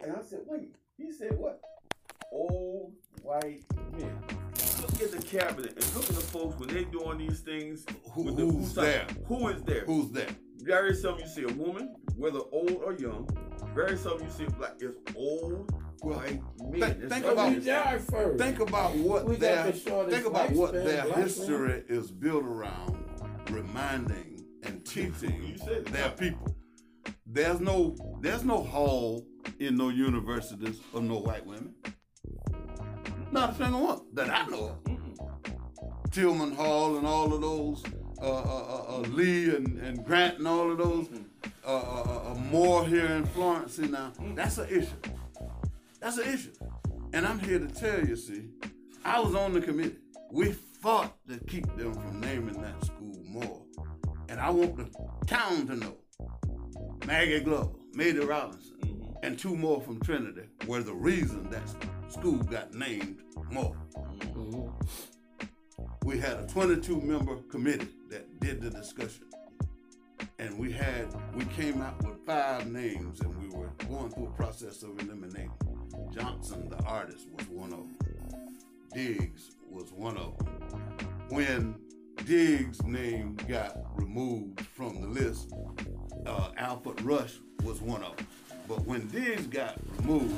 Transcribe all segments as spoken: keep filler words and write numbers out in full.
and I said, wait. He said what? Old white men. Look at the cabinet and look at the folks when they doing these things. Who, with the, who's who's there? Who is there? Who's there? Very seldom you see a woman, whether old or young. Very seldom you see a black. It's old white men. Think, think about first. think about what we their the think about what their history man. is built around, reminding and teaching their people. There's no there's no hall in no universities of no white women. Not a single one that I know of. Tillman Hall and all of those, uh, uh, uh, Lee and, and Grant and all of those, uh, uh, uh, more here in Florence. See now, that's an issue. That's an issue. And I'm here to tell you, see, I was on the committee. We fought to keep them from naming that school more. And I want the town to know, Maggie Glover, Mady Robinson, mm-hmm. and two more from Trinity were the reason that school got named more. Mm-hmm. We had a twenty-two member committee that did the discussion. And we had, we came out with five names and we were going through a process of eliminating. Johnson, the artist, was one of them. Diggs was one of them. When Diggs' name got removed from the list, uh, Alfred Rush was one of them. But when Diggs got removed,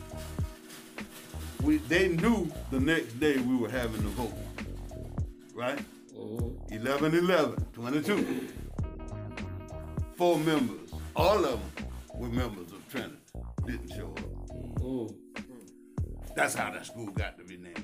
we they knew the next day we were having the vote, right? Mm-hmm. eleven eleven, twenty-two. Four members, all of them were members of Trinity, didn't show up. Mm-hmm. That's how that school got to be named.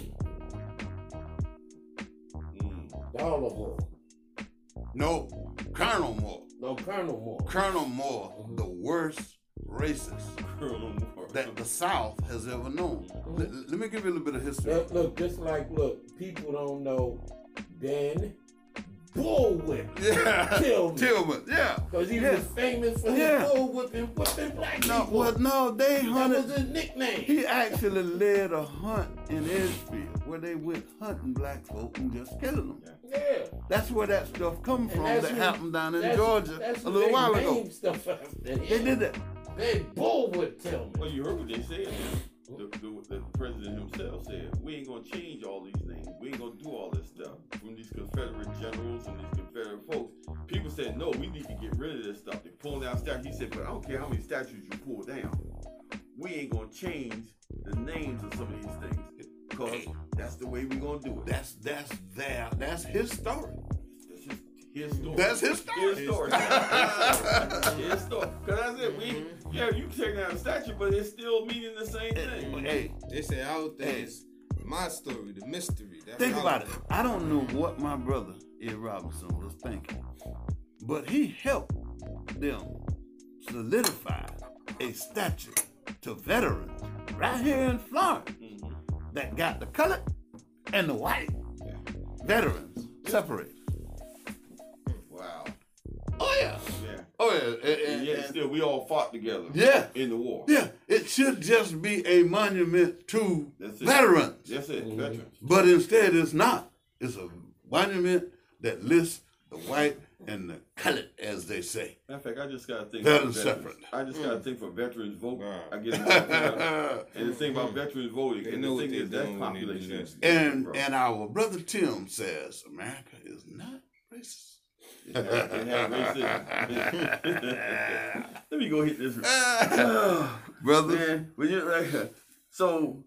Mm-hmm. Dollar Moore. No, Colonel Moore. No, Colonel Moore. Colonel Moore, mm-hmm. the worst racist that the South has ever known. Mm-hmm. Let, let me give you a little bit of history. Look, look, just like, look, people don't know Ben Bullwhip. Yeah. Tillman. Tillman, yeah. Because he yeah. was famous for yeah. his bullwhipping, whipping black no, people. Well, no, they hunted. That was his nickname. He actually led a hunt in Edgefield where they went hunting black folk and just killing them. Yeah. That's where that stuff come from that who, happened down in Georgia a little while ago. Stuff after they did that. They Bullwhip Tillman. Well, you heard what they said. The, the, the president himself said, we ain't going to change all these names. We ain't going to do all this stuff. From these Confederate generals and these Confederate folks, people said, no, we need to get rid of this stuff. They pulled down statues. He said, but I don't care how many statues you pull down. We ain't going to change the names of some of these things because that's the way we're going to do it. That's that's there. That's his story. That's his, his story. That's his story. His story. His story. Because that's it. We, yeah, you can take down a statue, but it's still meaning the same thing. Hey, they say out there is my story, the mystery. That's think about it. I don't know what my brother Ed Robinson was thinking, but he helped them solidify a statue to veterans right here in Florence mm-hmm. that got the colored and the white yeah. veterans separated. Wow. Oh yeah. Yeah. Oh yeah. And, and yet still we all fought together. Yeah. In the war. Yeah. It should just be a monument to That's veterans. That's it. Mm-hmm. Veterans. But instead it's not. It's a monument that lists the white and the colored, as they say. Matter of fact, I just got to think that for is veterans. separate. I just got to think for veterans vote. Wow. I get it. And the thing about veterans voting, and the thing is that's population. And and our brother Tim says America is not racist. It has, it has racism. Let me go hit this, brother. Man, when you like, so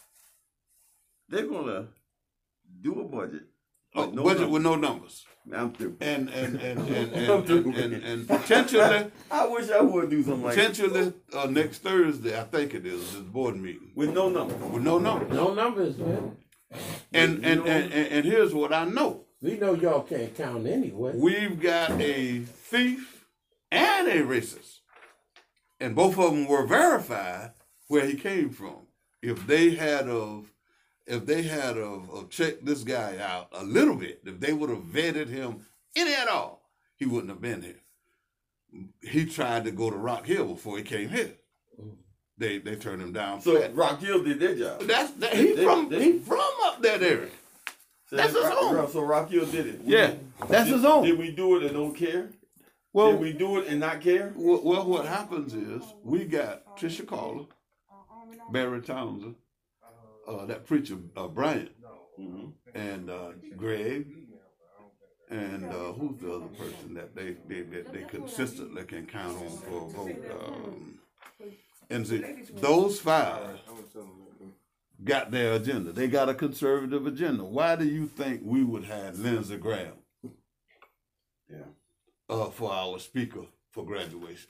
they're gonna do a budget. Oh, no budget numbers. With no numbers. I'm through. And and and and and, and, and, and potentially, I wish I would do something like that. Potentially uh, next Thursday, I think it is, is board meeting with no numbers. With no numbers. No numbers, man. And and, and and and here's what I know. We know y'all can't count anyway. We've got a thief and a racist, and both of them were verified where he came from. If they had of If they had of, of checked this guy out a little bit, if they would have vetted him any at all, he wouldn't have been here. He tried to go to Rock Hill before he came here. They they turned him down. So flat. Rock Hill did their job. That's that, he they, from they, he from up that area. So that's his Rock, own. So Rock Hill did it. Yeah, we, that's did, his own. Did we do it and don't care? Well, did we do it and not care? Well, well, what happens is we got Trisha Carter, Barry Townsend, uh, that preacher uh, Bryant, mm-hmm. and uh, Greg, and uh, who's the other person that they they, they, they consistently can count on for a vote. Um, and see, those five got their agenda. They got a conservative agenda. Why do you think we would have Lindsey Graham? Yeah. Uh, for our speaker for graduation,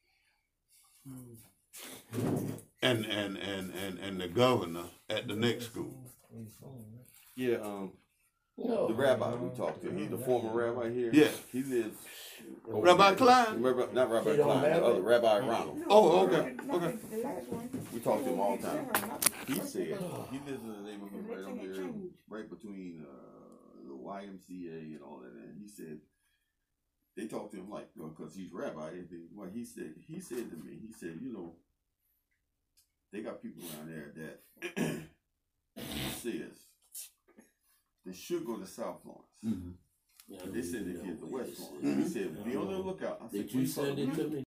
and and and and and the governor at the next school. Yeah, um, the rabbi we talked to, he's the former rabbi here. Yeah, he lives. Rabbi Klein, Rabbi, not Rabbi Klein, the other Rabbi Ronald. Oh, okay, okay. We talk to him all the time. He said he lives in the neighborhood right on there, right between uh, the Y M C A and all that. And he said. They talked to him like, well, because he's rabbi. Well, he said, he said to me, he said, you know, they got people around there that says they should go to South Lawrence. Mm-hmm. Yeah, they said they get the West Lawrence. Mm-hmm. He said, be on the lookout. I said, did you send it to me?